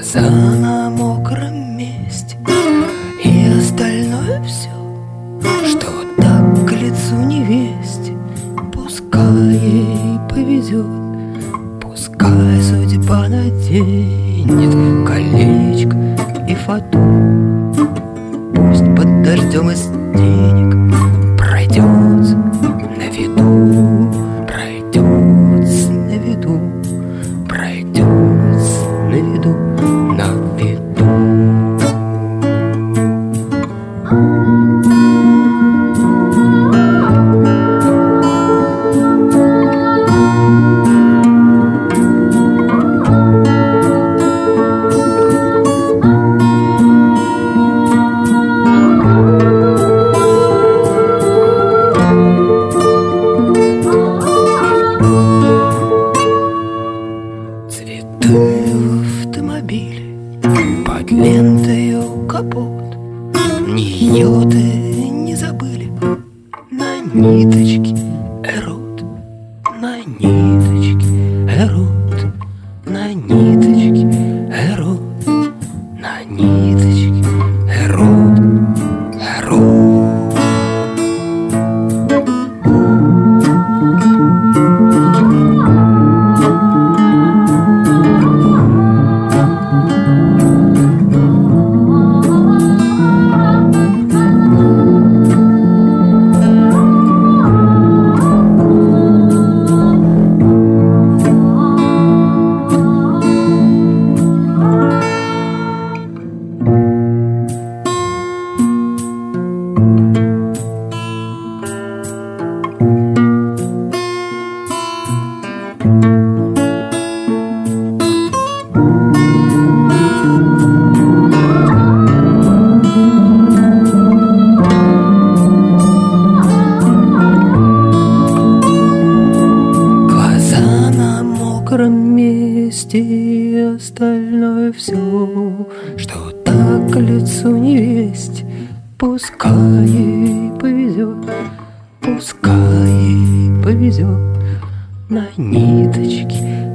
Глаза на мокром месте и остальное все, что так к лицу невесте. Пускай ей повезет, пускай судьба наденет колечко и фату. Пусть под дождем из денег пройдется на виду, пройдется на виду, пройдется на виду, на виду. Цветы в автомобиле, под лентою капот. Ньюты не забыли на ниточке эрот, на ниточке эрот, на ниточке эрот, на ниточке эрот, эрот. Месте и остальное все, что так к лицу невесте. Пускай ей повезет, пускай ей повезет на ниточке